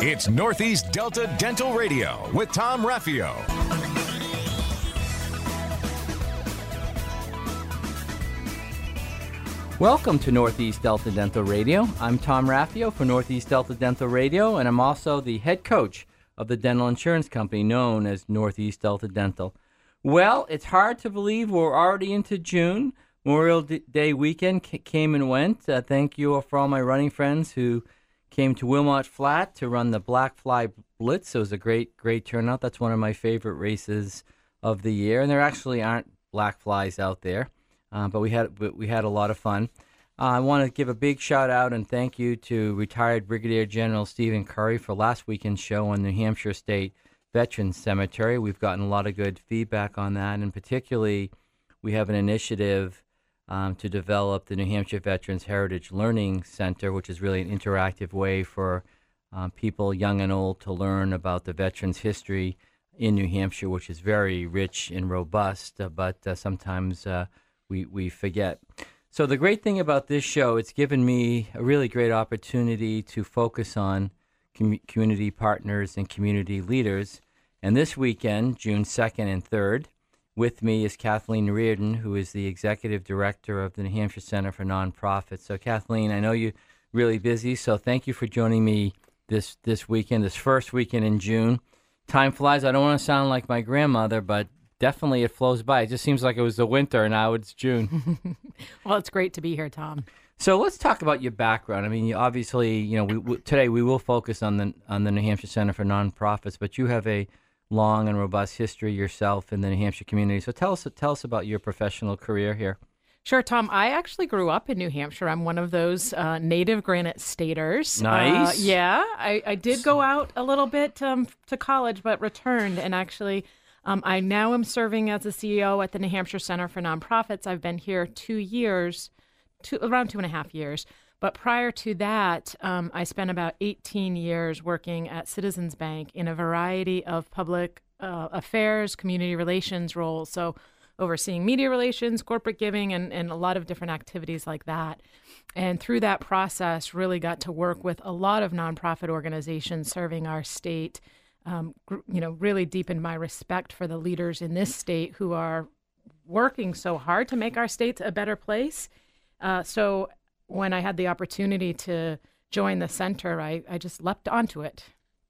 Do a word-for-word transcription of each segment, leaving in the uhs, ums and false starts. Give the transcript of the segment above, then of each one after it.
It's Northeast Delta Dental Radio with Tom Raffio. Welcome to Northeast Delta Dental Radio. I'm Tom Raffio for Northeast Delta Dental Radio, and I'm also the head coach of the dental insurance company known as Northeast Delta Dental. Well, it's hard to believe we're already into June. Memorial Day weekend c- came and went. Uh, thank you for all my running friends who came to Wilmot Flat to run the Black Fly Blitz. It was a great, great turnout. That's one of my favorite races of the year, and there actually aren't black flies out there, uh, but we had but we had a lot of fun. Uh, I want to give a big shout out and thank you to retired Brigadier General Stephen Curry for last weekend's show on New Hampshire State Veterans Cemetery. We've gotten a lot of good feedback on that, and particularly we have an initiative um, to develop the New Hampshire Veterans Heritage Learning Center, which is really an interactive way for um, people, young and old, to learn about the veterans' history in New Hampshire, which is very rich and robust, uh, but uh, sometimes uh, we, we forget. So the great thing about this show, it's given me a really great opportunity to focus on com- community partners and community leaders. And this weekend, June second and third, with me is Kathleen Reardon, who is the Executive Director of the New Hampshire Center for Nonprofits. So Kathleen, I know you're really busy, so thank you for joining me this, this weekend, this first weekend in June. Time flies. I don't want to sound like my grandmother, but definitely it flows by. It just seems like it was the winter, and now it's June. Well, it's great to be here, Tom. So let's talk about your background. I mean, you obviously, you know, we, we, today we will focus on the on the New Hampshire Center for Nonprofits, but you have a long and robust history yourself in the New Hampshire community. So tell us tell us about your professional career here. Sure, Tom. I actually grew up in New Hampshire. I'm one of those uh, native Granite Staters. Nice. Uh, yeah, I, I did go out a little bit um, to college, but returned. And actually, um, I now am serving as a C E O at the New Hampshire Center for Nonprofits. I've been here two years, two, around two and a half years. But prior to that, um, I spent about eighteen years working at Citizens Bank in a variety of public uh, affairs, community relations roles. So overseeing media relations, corporate giving, and, and a lot of different activities like that. And through that process, really got to work with a lot of nonprofit organizations serving our state. Um, gr- you know, really deepened my respect for the leaders in this state who are working so hard to make our state a better place. Uh, so when I had the opportunity to join the center, I, I just leapt onto it.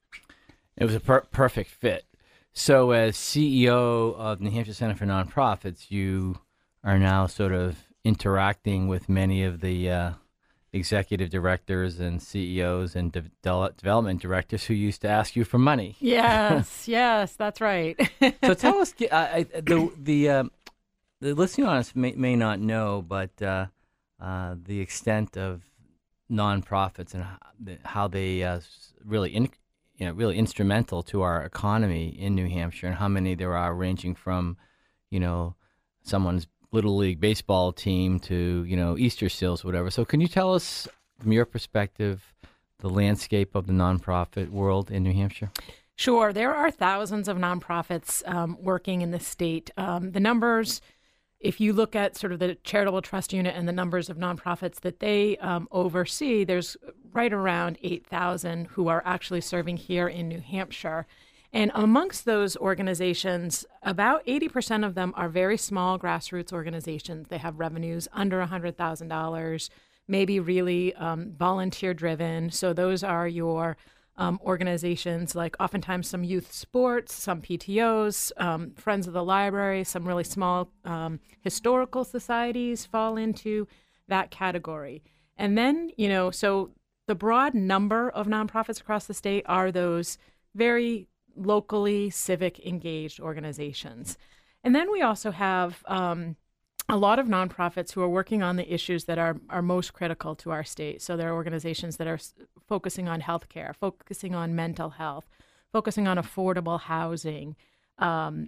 It was a per- perfect fit. So as C E O of New Hampshire Center for Nonprofits, you are now sort of interacting with many of the uh, executive directors and C E Os and de- de- development directors who used to ask you for money. Yes, yes, that's right. So tell us, uh, I, the the uh, the listening audience may, may not know, but uh, uh, the extent of nonprofits and how, how they uh, really in, you know really instrumental to our economy in New Hampshire, and how many there are, ranging from you know someone's Little League baseball team to, you know, Easter seals, whatever. So can you tell us, from your perspective, the landscape of the nonprofit world in New Hampshire? Sure. There are thousands of nonprofits um, working in the state. Um, the numbers, if you look at sort of the charitable trust unit and the numbers of nonprofits that they um, oversee, there's right around eight thousand who are actually serving here in New Hampshire. And amongst those organizations, about eighty percent of them are very small grassroots organizations. They have revenues under one hundred thousand dollars, maybe really um, volunteer-driven. So those are your um, organizations like oftentimes some youth sports, some P T Os, um, Friends of the Library, some really small um, historical societies fall into that category. And then, you know, so the broad number of nonprofits across the state are those very locally civic engaged organizations. And then we also have um, a lot of nonprofits who are working on the issues that are, are most critical to our state. So there are organizations that are s- focusing on healthcare, focusing on mental health, focusing on affordable housing, um,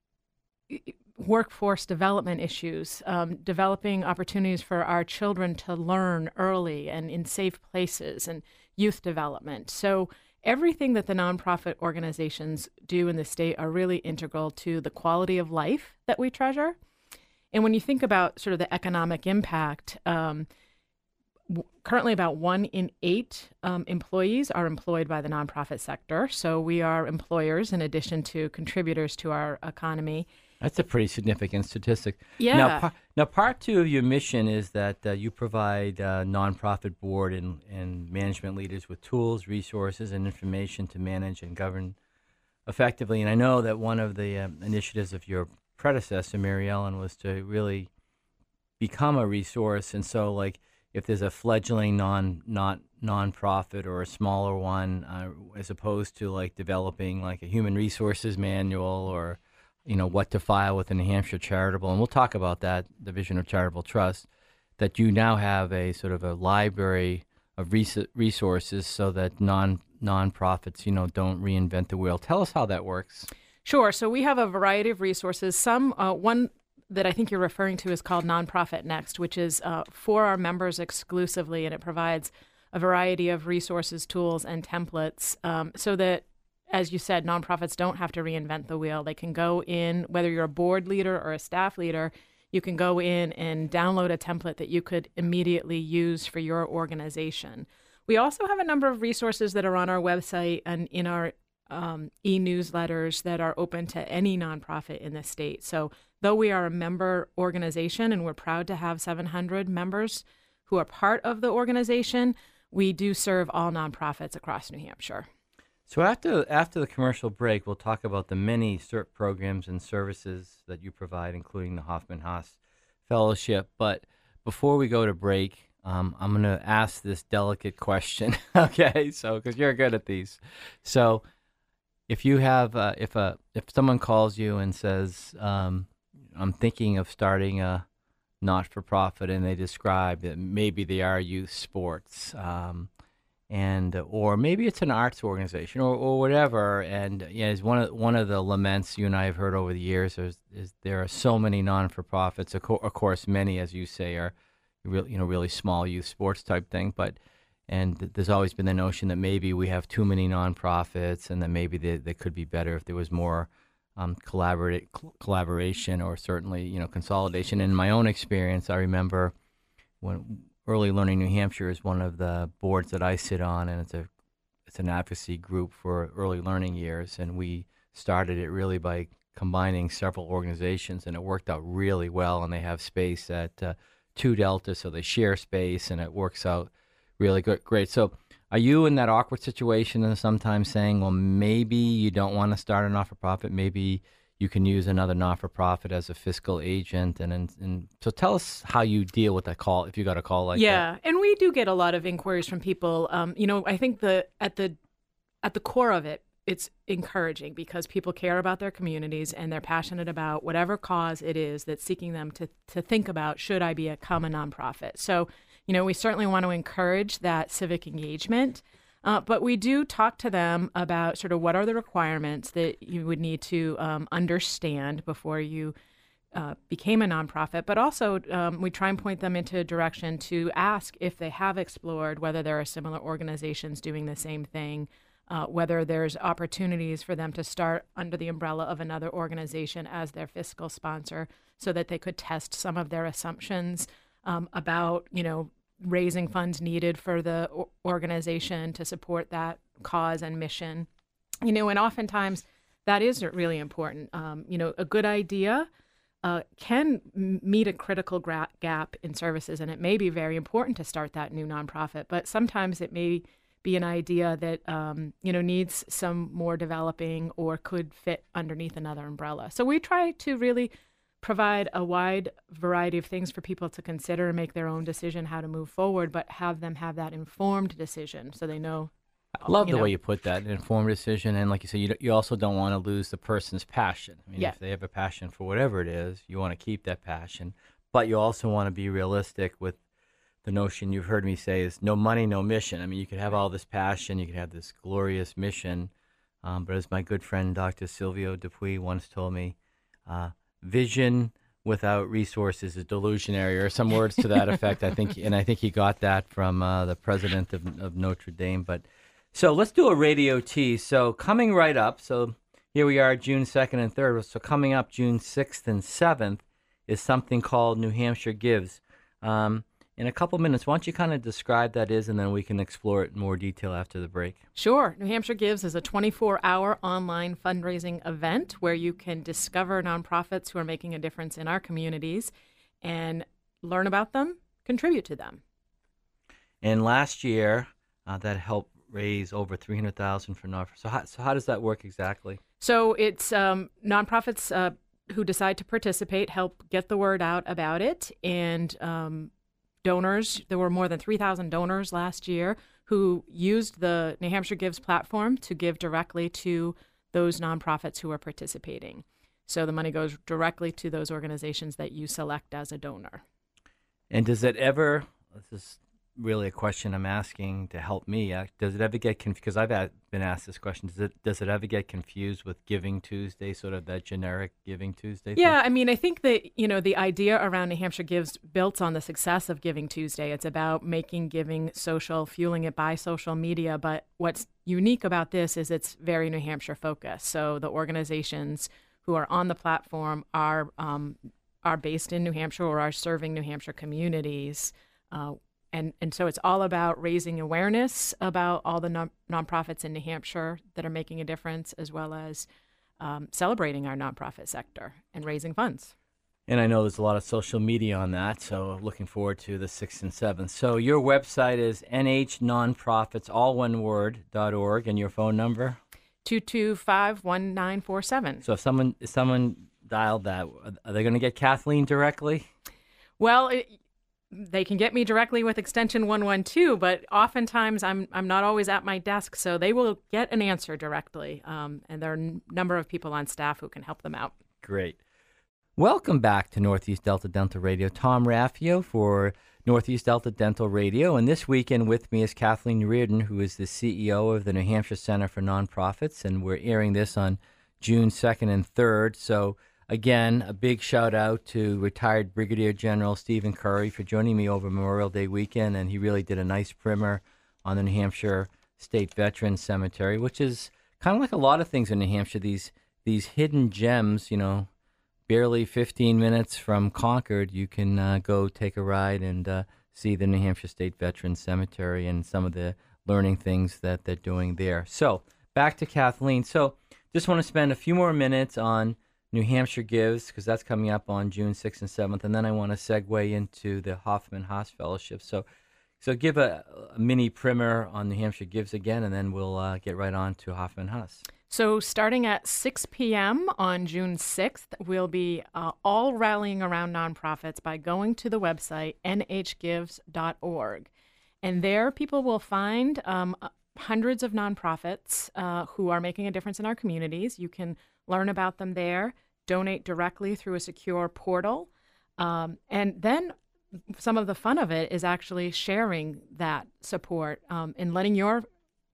workforce development issues, um, developing opportunities for our children to learn early and in safe places, and youth development. So everything that the nonprofit organizations do in the state are really integral to the quality of life that we treasure. And when you think about sort of the economic impact, um, w- currently about one in eight um, employees are employed by the nonprofit sector. So we are employers in addition to contributors to our economy. That's a pretty significant statistic. Yeah. Now, par- now part two of your mission is that uh, you provide uh, nonprofit board and, and management leaders with tools, resources, and information to manage and govern effectively. And I know that one of the uh, initiatives of your predecessor, Mary Ellen, was to really become a resource. And so, like, if there's a fledgling non not nonprofit or a smaller one, uh, as opposed to like developing like a human resources manual or you know, what to file with the New Hampshire Charitable, and we'll talk about that, Division of Charitable Trust, that you now have a sort of a library of res- resources so that non nonprofits, you know, don't reinvent the wheel. Tell us how that works. Sure. So we have a variety of resources. Some, uh, one that I think you're referring to is called Nonprofit Next, which is uh, for our members exclusively, and it provides a variety of resources, tools, and templates um, so that, as you said, nonprofits don't have to reinvent the wheel. They can go in, whether you're a board leader or a staff leader, you can go in and download a template that you could immediately use for your organization. We also have a number of resources that are on our website and in our um, e-newsletters that are open to any nonprofit in the state. So though we are a member organization and we're proud to have seven hundred members who are part of the organization, we do serve all nonprofits across New Hampshire. So after after the commercial break, we'll talk about the many CERT programs and services that you provide, including the Hoffman Haas Fellowship. But before we go to break, um, I'm going to ask this delicate question, okay? So because you're good at these, so if you have uh, if a if someone calls you and says, um, "I'm thinking of starting a not-for-profit," and they describe that maybe they are youth sports. Um, And or maybe it's an arts organization or, or whatever. And yeah, it's one of one of the laments you and I have heard over the years is, is there are so many non-for-profits. Of, co- of course, many, as you say, are real, you know, really small youth sports type thing. But and th- there's always been the notion that maybe we have too many non-profits, and that maybe they, they could be better if there was more um, collaborate cl- collaboration or certainly you know consolidation. In my own experience, I remember when. Early Learning New Hampshire is one of the boards that I sit on, and it's a it's an advocacy group for early learning years. And we started it really by combining several organizations, and it worked out really well. And they have space at uh, two Delta, so they share space, and it works out really good, great. So, are you in that awkward situation and sometimes saying, well, maybe you don't want to start a not-for-profit, maybe you can use another not-for-profit as a fiscal agent, and, and and so tell us how you deal with that call if you got a call like yeah, that. Yeah, and we do get a lot of inquiries from people. Um, you know, I think the at the at the core of it, it's encouraging because people care about their communities and they're passionate about whatever cause it is that's seeking them to to think about, should I become a nonprofit? So, you know, we certainly want to encourage that civic engagement. Uh, but we do talk to them about sort of what are the requirements that you would need to um, understand before you uh, became a nonprofit. But also um, we try and point them into a direction to ask if they have explored whether there are similar organizations doing the same thing, uh, whether there's opportunities for them to start under the umbrella of another organization as their fiscal sponsor so that they could test some of their assumptions um, about, you know, raising funds needed for the organization to support that cause and mission. You know, and oftentimes that is really important. Um, you know, a good idea uh, can m- meet a critical gra- gap in services, and it may be very important to start that new nonprofit, but sometimes it may be an idea that, um, you know, needs some more developing or could fit underneath another umbrella. So we try to really provide a wide variety of things for people to consider and make their own decision how to move forward, but have them have that informed decision so they know. I love you the know. way you put that, an informed decision. And like you said, you, you also don't want to lose the person's passion. I mean, Yeah. if they have a passion for whatever it is, you want to keep that passion. But you also want to be realistic with the notion you've heard me say is no money, no mission. I mean, you could have all this passion, you could have this glorious mission. Um, but as my good friend Doctor Silvio Dupuy once told me, uh, vision without resources is delusionary, or some words to that effect. I think, and I think he got that from uh, the president of, of Notre Dame. But so let's do a radio tease. So coming right up, so here we are, June second and third. So coming up June sixth and seventh is something called New Hampshire Gives. Um, in a couple minutes. Why don't you kind of describe that is, and then we can explore it in more detail after the break. Sure. New Hampshire Gives is a twenty-four hour online fundraising event where you can discover nonprofits who are making a difference in our communities and learn about them, contribute to them. And last year, uh, that helped raise over three hundred thousand dollars for nonprofits. So how, so how does that work exactly? So it's um, nonprofits uh, who decide to participate help get the word out about it, and um, donors. There were more than three thousand donors last year who used the New Hampshire Gives platform to give directly to those nonprofits who are participating. So the money goes directly to those organizations that you select as a donor. And does it ever, this is really a question I'm asking to help me, uh, does it ever get confused, because I've had, been asked this question, does it, does it ever get confused with Giving Tuesday, sort of that generic Giving Tuesday thing? Yeah, I mean, I think that, you know, the idea around New Hampshire Gives built on the success of Giving Tuesday. It's about making giving social, fueling it by social media, but what's unique about this is it's very New Hampshire focused. So the organizations who are on the platform are um, are based in New Hampshire or are serving New Hampshire communities. Uh, and, and so it's all about raising awareness about all the non- nonprofits in New Hampshire that are making a difference, as well as um, celebrating our nonprofit sector and raising funds. And I know there's a lot of social media on that, so looking forward to the sixth and seventh. So your website is N H nonprofits, all one word, dot org, and your phone number? two two five, one nine four seven. So if someone, if someone dialed that, are they going to get Kathleen directly? Well, it, they can get me directly with extension one one two, but oftentimes I'm I'm not always at my desk, so they will get an answer directly. Um, and there are a number of people on staff who can help them out. Great. Welcome back to Northeast Delta Dental Radio. Tom Raffio for Northeast Delta Dental Radio. And this weekend with me is Kathleen Reardon, who is the C E O of the New Hampshire Center for Nonprofits. And we're airing this on June second and third. So again, a big shout out to retired Brigadier General Stephen Curry for joining me over Memorial Day weekend. And he really did a nice primer on the New Hampshire State Veterans Cemetery, which is kind of like a lot of things in New Hampshire, these these hidden gems, you know. Barely fifteen minutes from Concord, you can uh, go take a ride and uh, see the New Hampshire State Veterans Cemetery and some of the learning things that they're doing there. So back to Kathleen. So just want to spend a few more minutes on New Hampshire Gives, because that's coming up on June sixth and seventh, and then I want to segue into the Hoffman Haas Fellowship. So so give a, a mini primer on New Hampshire Gives again, and then we'll uh, get right on to Hoffman Haas. So starting at six p.m. on June sixth, we'll be uh, all rallying around nonprofits by going to the website N H gives dot org. And there people will find um, hundreds of nonprofits uh, who are making a difference in our communities. You can learn about them there, donate directly through a secure portal. Um, and then some of the fun of it is actually sharing that support um, and letting your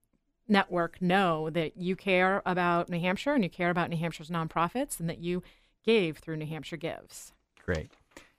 network know that you care about New Hampshire and you care about New Hampshire's nonprofits and that you gave through New Hampshire Gives. Great.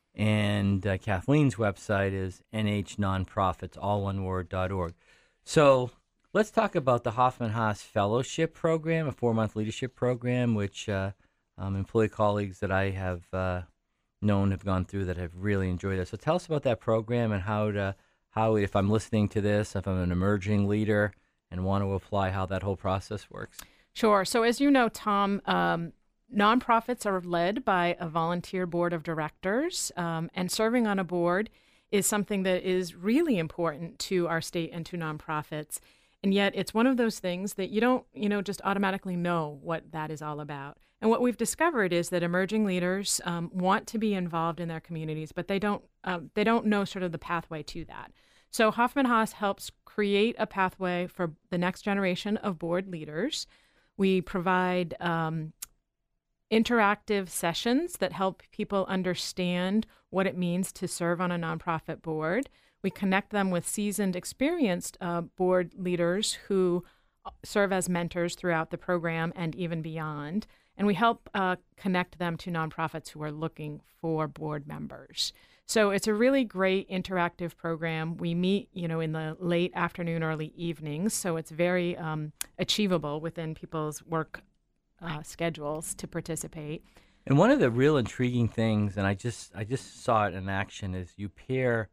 And uh, Kathleen's website is N H nonprofits, all one word, dot org. So let's talk about the Hoffman Haas Fellowship Program, a four-month leadership program, which uh, um, employee colleagues that I have uh, known have gone through that have really enjoyed it. So tell us about that program and how to, how if I'm listening to this, if I'm an emerging leader and want to apply, how that whole process works. Sure. So as you know, Tom, um, nonprofits are led by a volunteer board of directors, um, and serving on a board is something that is really important to our state and to nonprofits. And yet it's one of those things that you don't, you know, just automatically know what that is all about. And what we've discovered is that emerging leaders um, want to be involved in their communities, but they don't, um, they don't know sort of the pathway to that. So Hoffman Haas helps create a pathway for the next generation of board leaders. We provide um, interactive sessions that help people understand what it means to serve on a nonprofit board. We connect them with seasoned, experienced uh, board leaders who serve as mentors throughout the program and even beyond. And we help uh, connect them to nonprofits who are looking for board members. So it's a really great interactive program. We meet, you know, in the late afternoon, early evenings, so it's very um, achievable within people's work uh, schedules to participate. And one of the real intriguing things, and I just I just saw it in action, is you pair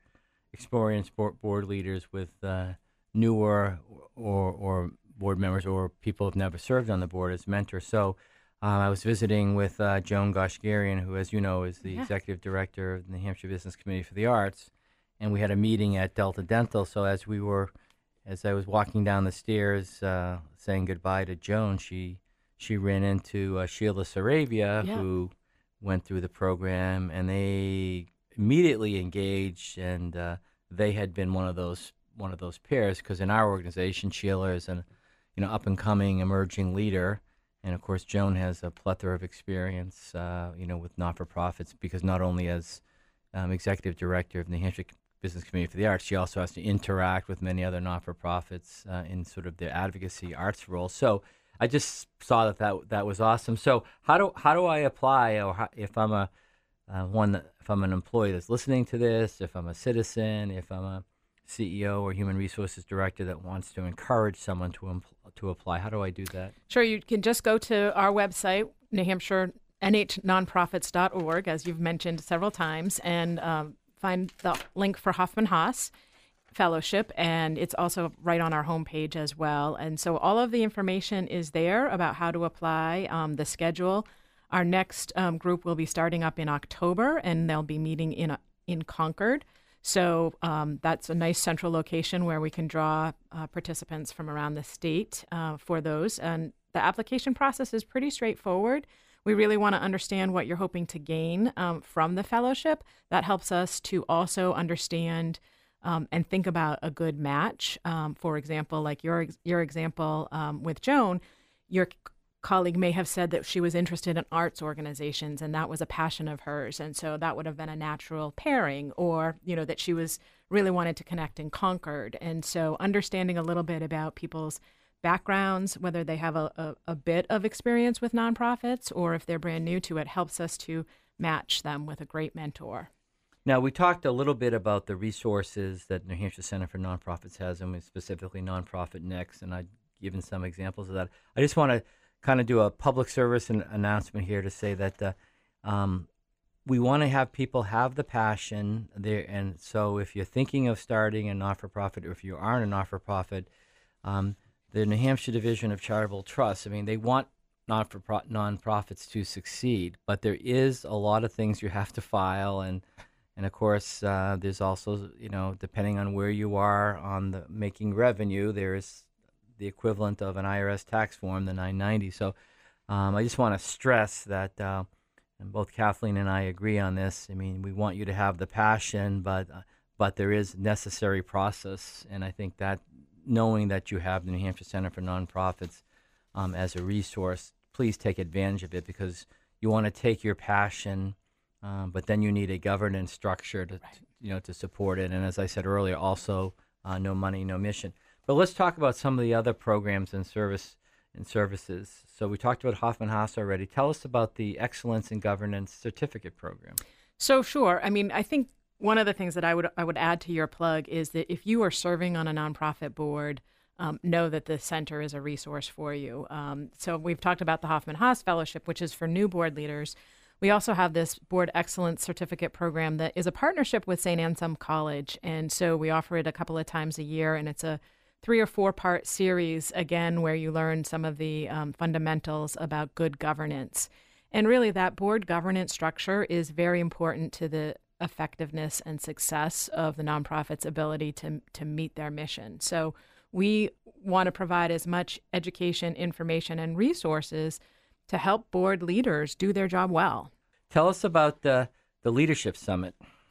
experienced board, board leaders with uh, newer or, or board members or people who've never served on the board as mentors. So uh, I was visiting with uh, Joan Goshgarian, who, as you know, is the Yeah. executive director of the New Hampshire Business Committee for the Arts, and we had a meeting at Delta Dental. So as we were, as I was walking down the stairs uh, saying goodbye to Joan, she she ran into uh, Sheila Saravia, Yeah. who went through the program, and they immediately engaged, and uh, they had been one of those one of those pairs, because in our organization, Sheila is an you know up and coming emerging leader, and of course Joan has a plethora of experience uh, you know with not for profits, because not only as um, executive director of the New Hampshire Business Committee for the Arts, she also has to interact with many other not for profits uh, in sort of their advocacy arts role. So I just saw that, that that was awesome. So how do how do I apply, or how, if I'm a uh, one that, if I'm an employee that's listening to this, if I'm a citizen, if I'm a C E O or human resources director that wants to encourage someone to empl- to apply, how do I do that? Sure, you can just go to our website, New Hampshire N H nonprofits dot org, as you've mentioned several times, and um, find the link for Hoffman Haas Fellowship, and it's also right on our homepage as well. And so all of the information is there about how to apply, um, the schedule. Our next um, group will be starting up in October, and they'll be meeting in uh, in Concord. So um, that's a nice central location where we can draw uh, participants from around the state uh, for those. And the application process is pretty straightforward. We really want to understand what you're hoping to gain um, from the fellowship. That helps us to also understand um, and think about a good match. Um, for example, like your ex- your example um, with Joan, your c- colleague may have said that she was interested in arts organizations, and that was a passion of hers, and so that would have been a natural pairing. Or you know that she was really wanted to connect in Concord, and so understanding a little bit about people's backgrounds, whether they have a, a, a bit of experience with nonprofits or if they're brand new to it, helps us to match them with a great mentor. Now, we talked a little bit about the resources that New Hampshire Center for Nonprofits has, and specifically Nonprofit Next, and I've given some examples of that. I just want to kind of do a public service an announcement here to say that uh, um, we want to have people have the passion there, and so if you're thinking of starting a not-for-profit, or if you aren't a not-for-profit, um, the New Hampshire Division of Charitable Trusts, I mean, they want not for pro- nonprofits to succeed, but there is a lot of things you have to file, and and of course, uh, there's also, you know, depending on where you are on the making revenue, there is the equivalent of an I R S tax form, the nine ninety. So um, I just want to stress that, uh, and both Kathleen and I agree on this. I mean, we want you to have the passion, but uh, but there is necessary process, and I think that knowing that you have the New Hampshire Center for Nonprofits um, as a resource, please take advantage of it, because you want to take your passion, um, but then you need a governance structure to, Right. to you know to support it. And as I said earlier, also uh, no money, no mission. But let's talk about some of the other programs and service and services. So we talked about Hoffman Haas already. Tell us about the Excellence in Governance Certificate Program. So sure. I mean, I think one of the things that I would I would add to your plug is that if you are serving on a nonprofit board, um, know that the center is a resource for you. Um, so we've talked about the Hoffman Haas Fellowship, which is for new board leaders. We also have this Board Excellence Certificate Program that is a partnership with Saint Anselm College, and so we offer it a couple of times a year, and it's a three or four part series, again, where you learn some of the um, fundamentals about good governance. And really, that board governance structure is very important to the effectiveness and success of the nonprofit's ability to to meet their mission. So we want to provide as much education, information, and resources to help board leaders do their job well. Tell us about the, the Leadership Summit.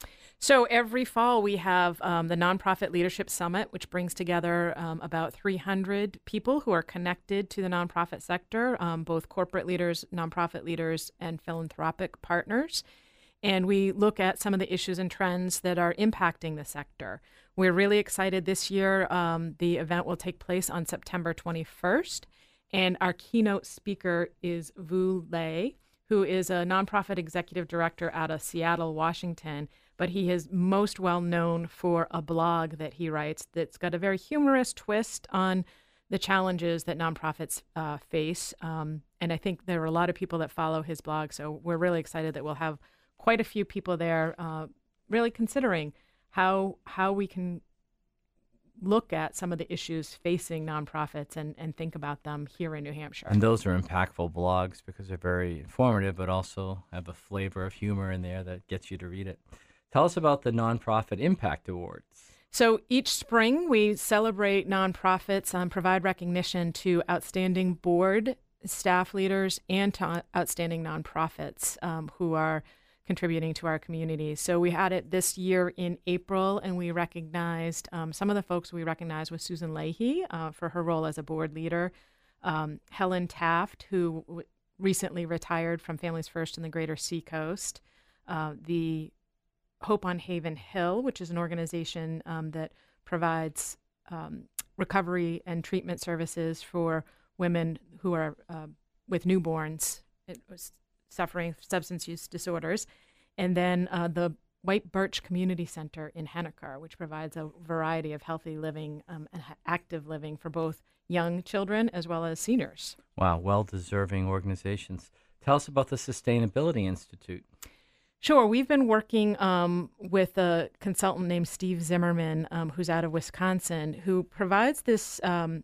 So every fall we have um, the Nonprofit Leadership Summit, which brings together um, about three hundred people who are connected to the nonprofit sector, um, both corporate leaders, nonprofit leaders, and philanthropic partners. And we look at some of the issues and trends that are impacting the sector. We're really excited this year. Um, the event will take place on September twenty-first. And our keynote speaker is Vu Le, who is a nonprofit executive director out of Seattle, Washington. But he is most well known for a blog that he writes that's got a very humorous twist on the challenges that nonprofits uh, face. Um, and I think there are a lot of people that follow his blog. So we're really excited that we'll have quite a few people there uh, really considering how how we can look at some of the issues facing nonprofits and, and think about them here in New Hampshire. And those are impactful blogs because they're very informative, but also have a flavor of humor in there that gets you to read it. Tell us about the Nonprofit Impact Awards. So each spring we celebrate nonprofits and provide recognition to outstanding board, staff leaders, and to outstanding nonprofits um, who are contributing to our community. So we had it this year in April, and we recognized um, some of the folks we recognized was Susan Leahy uh, for her role as a board leader, um, Helen Taft, who w- recently retired from Families First in the Greater Seacoast, uh, the Hope on Haven Hill, which is an organization um, that provides um, recovery and treatment services for women who are uh, with newborns. It was suffering substance use disorders, and then uh, the White Birch Community Center in Henniker, which provides a variety of healthy living um, and active living for both young children as well as seniors. Wow, well-deserving organizations. Tell us about the Sustainability Institute. Sure. We've been working um, with a consultant named Steve Zimmerman, um, who's out of Wisconsin, who provides this um,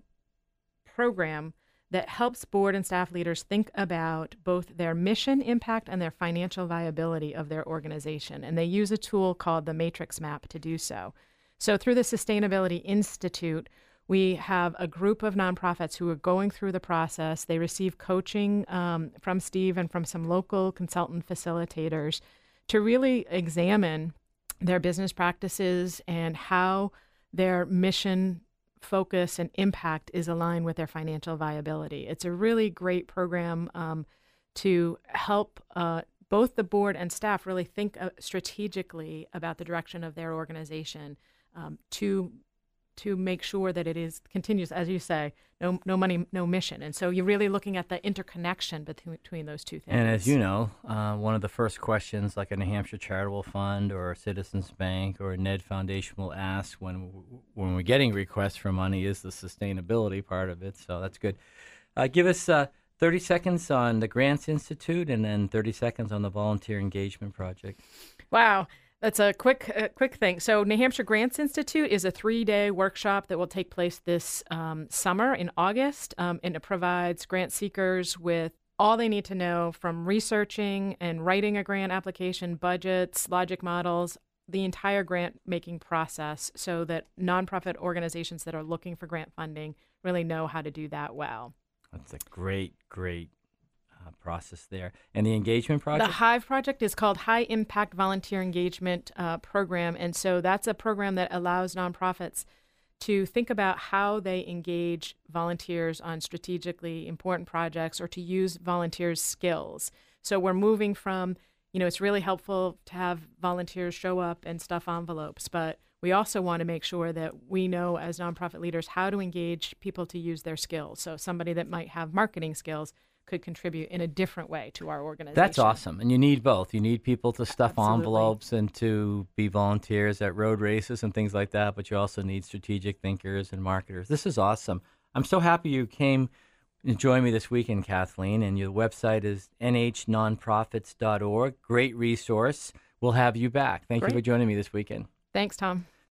program that helps board and staff leaders think about both their mission impact and their financial viability of their organization. And they use a tool called the Matrix Map to do so. So through the Sustainability Institute, we have a group of nonprofits who are going through the process. They receive coaching um, from Steve and from some local consultant facilitators to really examine their business practices and how their mission focus and impact is aligned with their financial viability. It's a really great program um, to help uh, both the board and staff really think uh, strategically about the direction of their organization um, to to make sure that it is continues, as you say, no no money, no mission. And so you're really looking at the interconnection between, between those two things. And as you know, uh, one of the first questions like a New Hampshire Charitable Fund or a Citizens Bank or a Ned Foundation will ask when, when we're getting requests for money is the sustainability part of it. So that's good. Uh, give us uh, thirty seconds on the Grants Institute and then thirty seconds on the Volunteer Engagement Project. Wow. That's a quick uh, quick thing. So New Hampshire Grants Institute is a three-day workshop that will take place this um, summer in August, um, and it provides grant seekers with all they need to know from researching and writing a grant application, budgets, logic models, the entire grant-making process so that nonprofit organizations that are looking for grant funding really know how to do that well. That's a great, great Uh, process there. And the engagement project? The HIVE project is called High Impact Volunteer Engagement uh, Program. And so that's a program that allows nonprofits to think about how they engage volunteers on strategically important projects or to use volunteers' skills. So we're moving from, you know, it's really helpful to have volunteers show up and stuff envelopes, but we also want to make sure that we know as nonprofit leaders how to engage people to use their skills. So somebody that might have marketing skills could contribute in a different way to our organization. That's awesome. And you need both. You need people to stuff Absolutely. envelopes and to be volunteers at road races and things like that, but you also need strategic thinkers and marketers. This is awesome. I'm so happy you came and joined me this weekend, Kathleen, and your website is n h nonprofits dot org. Great resource. We'll have you back. Thank Great. you for joining me this weekend. Thanks, Tom.